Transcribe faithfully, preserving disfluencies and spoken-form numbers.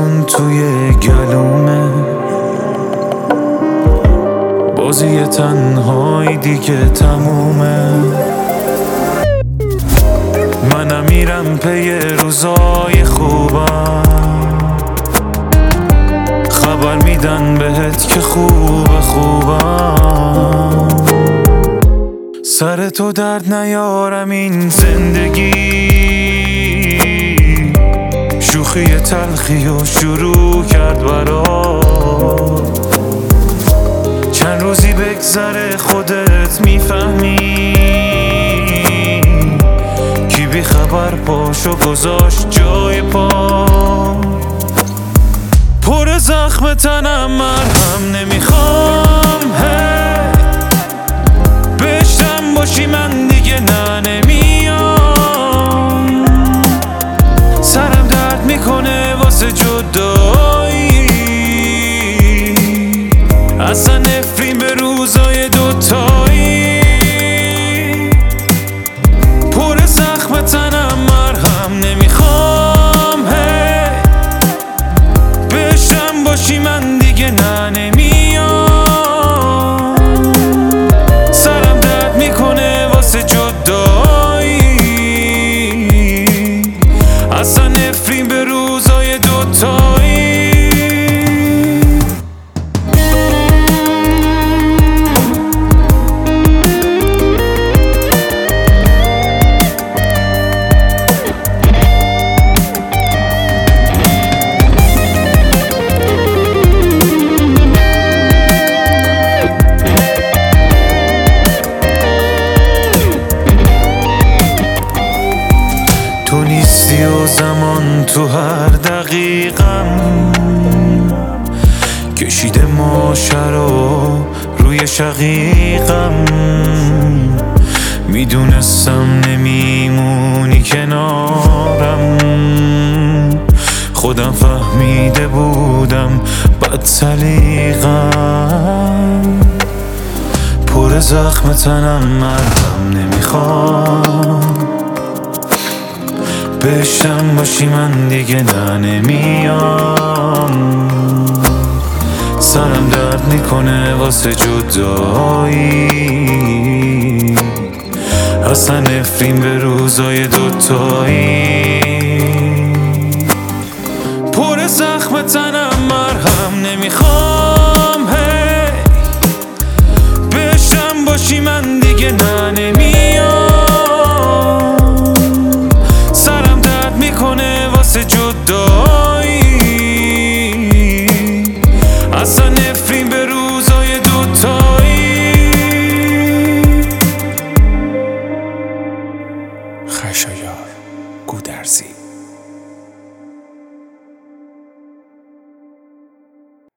جون توی گلومه، بازی تنهایی دیگه تمومه. منم میرم پی روزای خوبم، خبر میدن بهت که خوب خوبم. سر تو درد نیارم این زندگی، شوخی تلخی و شروع کرد برات. چند روزی بگذره خودت میفهمی، کی بی خبر پاشو گذاشت جای پا. پر زخم تنم مرهم نمیخوام، هی بشتم باشی من دیگه نه نمیام. سرم درد میکنه واسه جدایی، اصلا نفرین به روزای دوتایی. پر زخم تنم مرهم نمیخوام، هی بشتم باشی من دیگه نه نمیام. سرم درد میکنه واسه جدایی، اصلا نفرین به روزای دوتایی. تو نیستی و زمان تو هر دقیقم کشیده ماجرا روی شقیقم. میدونستم نمیمونی کنارم، خودم فهمیده بودم بد سلیقم. پر زخم تنم مرهم نمیخوام، بشتم باشی من دیگه نه نمیام. سرم درد میکنه واسه جدایی، اصلا نفرین به روزای دوتایی. پر زخم تنم مرهم نمیخوام، هی بشتم باشی من دیگه نه نمیام. سرم درد میکنه واسه جدایی، اصلا نفرین به روزای دوتایی. خشایار گودرزی.